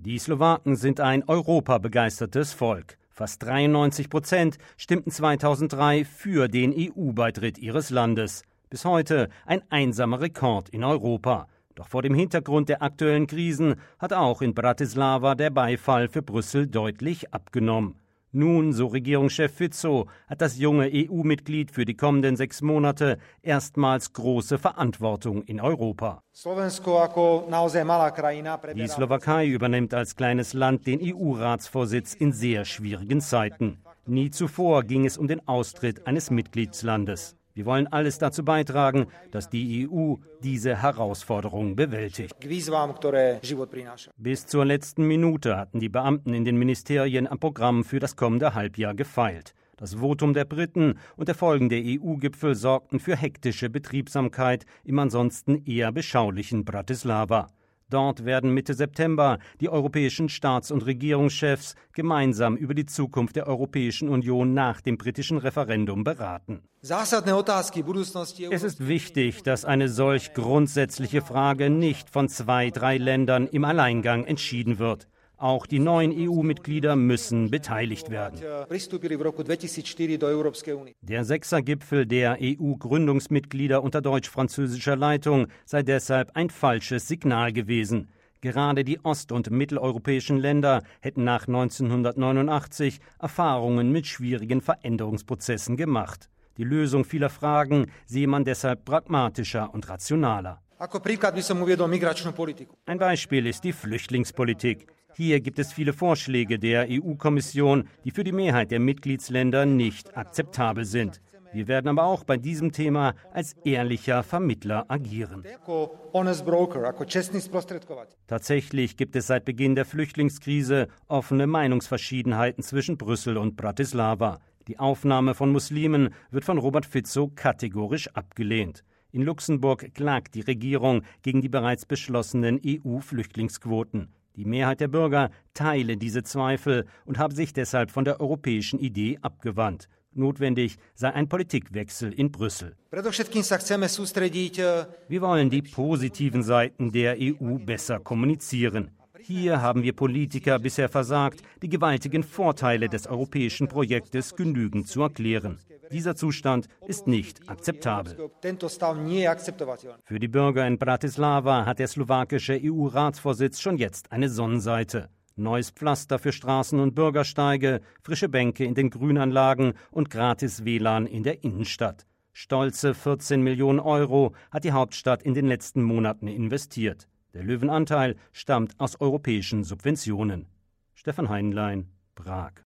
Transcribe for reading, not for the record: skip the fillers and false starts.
Die Slowaken sind ein europabegeistertes Volk. Fast 93% stimmten 2003 für den EU-Beitritt ihres Landes. Bis heute ein einsamer Rekord in Europa. Doch vor dem Hintergrund der aktuellen Krisen hat auch in Bratislava der Beifall für Brüssel deutlich abgenommen. Nun, so Regierungschef Fico, hat das junge EU-Mitglied für die kommenden 6 Monate erstmals große Verantwortung in Europa. Die Slowakei übernimmt als kleines Land den EU-Ratsvorsitz in sehr schwierigen Zeiten. Nie zuvor ging es um den Austritt eines Mitgliedslandes. Wir wollen alles dazu beitragen, dass die EU diese Herausforderung bewältigt. Bis zur letzten Minute hatten die Beamten in den Ministerien am Programm für das kommende Halbjahr gefeilt. Das Votum der Briten und der folgende EU-Gipfel sorgten für hektische Betriebsamkeit im ansonsten eher beschaulichen Bratislava. Dort werden Mitte September die europäischen Staats- und Regierungschefs gemeinsam über die Zukunft der Europäischen Union nach dem britischen Referendum beraten. Es ist wichtig, dass eine solch grundsätzliche Frage nicht von 2, 3 Ländern im Alleingang entschieden wird. Auch die neuen EU-Mitglieder müssen beteiligt werden. Der Sechsergipfel der EU-Gründungsmitglieder unter deutsch-französischer Leitung sei deshalb ein falsches Signal gewesen. Gerade die ost- und mitteleuropäischen Länder hätten nach 1989 Erfahrungen mit schwierigen Veränderungsprozessen gemacht. Die Lösung vieler Fragen sehe man deshalb pragmatischer und rationaler. Ein Beispiel ist die Flüchtlingspolitik. Hier gibt es viele Vorschläge der EU-Kommission, die für die Mehrheit der Mitgliedsländer nicht akzeptabel sind. Wir werden aber auch bei diesem Thema als ehrlicher Vermittler agieren. Tatsächlich gibt es seit Beginn der Flüchtlingskrise offene Meinungsverschiedenheiten zwischen Brüssel und Bratislava. Die Aufnahme von Muslimen wird von Robert Fico kategorisch abgelehnt. In Luxemburg klagt die Regierung gegen die bereits beschlossenen EU-Flüchtlingsquoten. Die Mehrheit der Bürger teile diese Zweifel und habe sich deshalb von der europäischen Idee abgewandt. Notwendig sei ein Politikwechsel in Brüssel. Wir wollen die positiven Seiten der EU besser kommunizieren. Hier haben wir Politiker bisher versagt, die gewaltigen Vorteile des europäischen Projektes genügend zu erklären. Dieser Zustand ist nicht akzeptabel. Für die Bürger in Bratislava hat der slowakische EU-Ratsvorsitz schon jetzt eine Sonnenseite. Neues Pflaster für Straßen und Bürgersteige, frische Bänke in den Grünanlagen und gratis WLAN in der Innenstadt. Stolze 14 Millionen Euro hat die Hauptstadt in den letzten Monaten investiert. Der Löwenanteil stammt aus europäischen Subventionen. Stefan Heinlein, Prag.